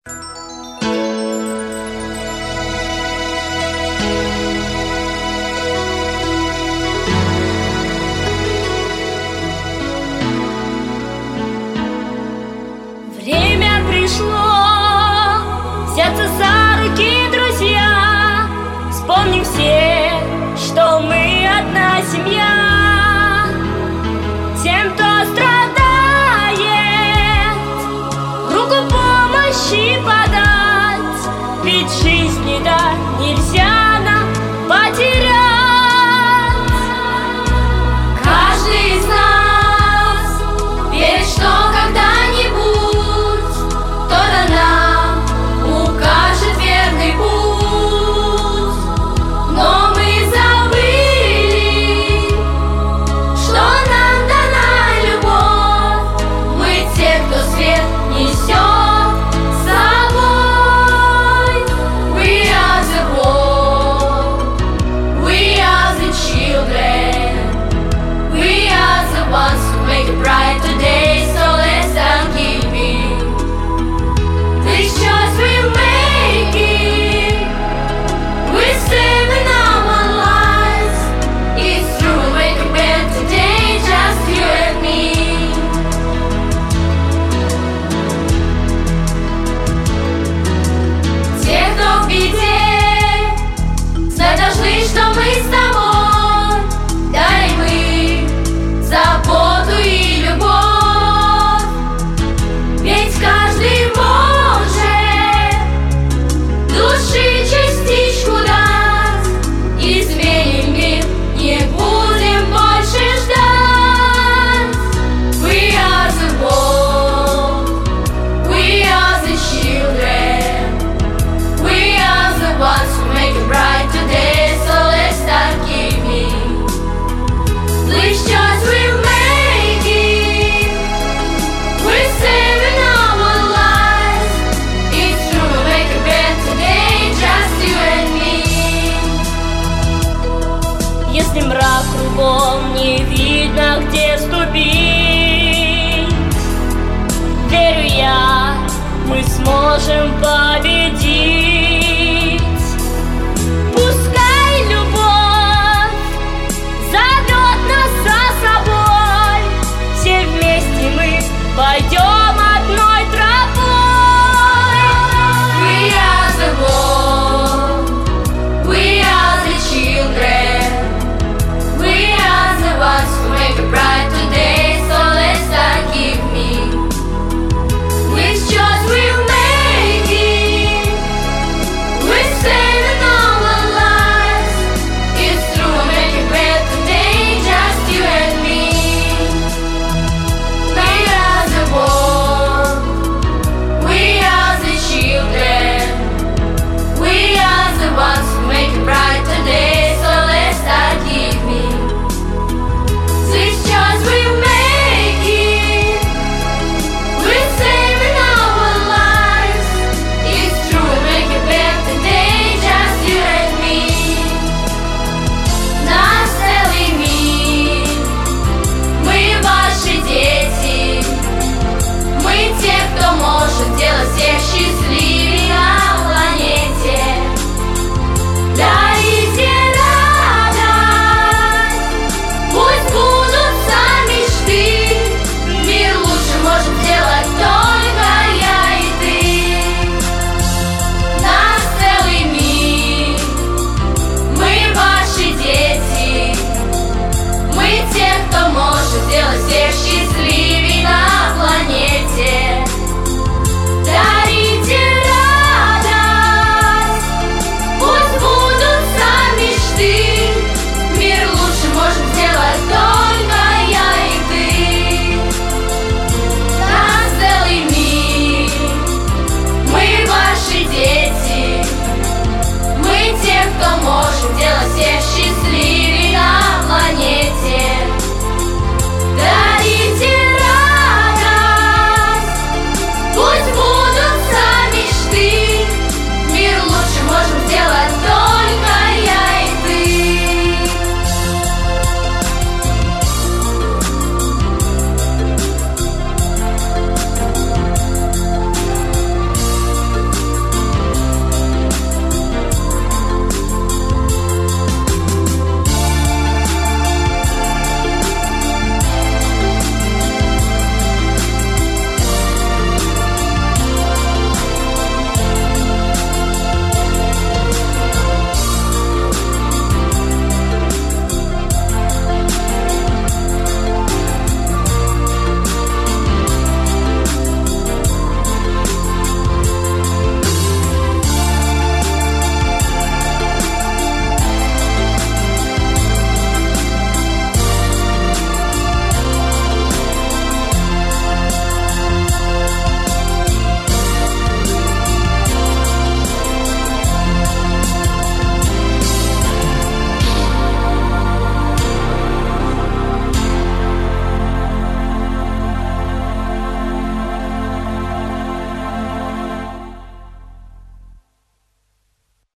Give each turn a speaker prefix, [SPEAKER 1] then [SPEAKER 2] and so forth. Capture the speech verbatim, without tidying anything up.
[SPEAKER 1] Время пришло взяться за руки, друзья. Вспомним все, что мы одна семья. Тем, кто страдает, руку помощи подать. Ведь жизни, да, нельзя нам потерять. Каждый из нас верит, что когда-нибудь кто-то нам укажет верный путь. Но мы забыли, что нам дана любовь. Мы те, кто свет несет с собой. We are the world, we are the children, we are the ones who make it bright today. So let's start giving this choice we're making. We're saving our lives. It's true, we'll make it better today, just you and me. Те, кто в беде, знать должны, что мы с тобой. Да и мы заботу и любовь. Ведь каждый может души частичку дать. Изменим мир, не будем больше ждать. We are the world, we are the children, we are the ones who make it bright today. So let's start giving this choice we're making. We're saving our lives. It's true, we'll make it better today, just you and me. Если мрак кругом, не видно, где ступить, верю я, мы сможем победить.